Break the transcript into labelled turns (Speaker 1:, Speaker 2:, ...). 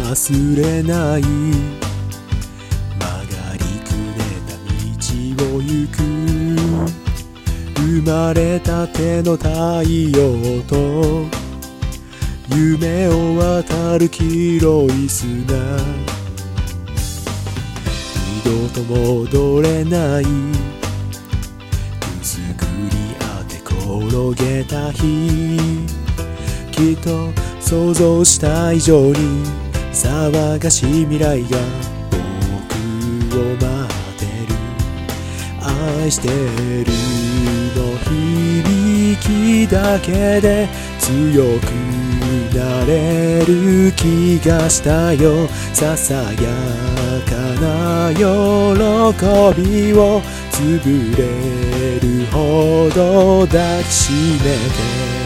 Speaker 1: 忘れない曲がりくねった道を行く生まれたての太陽と夢を渡る黄色い砂二度と戻れないくすぐりあって転げた日きっと想像した以上に騒がしい未来が僕を待ってる愛してるの響きだけで強くなれる気がしたよささやかな喜びを潰れるほど抱きしめて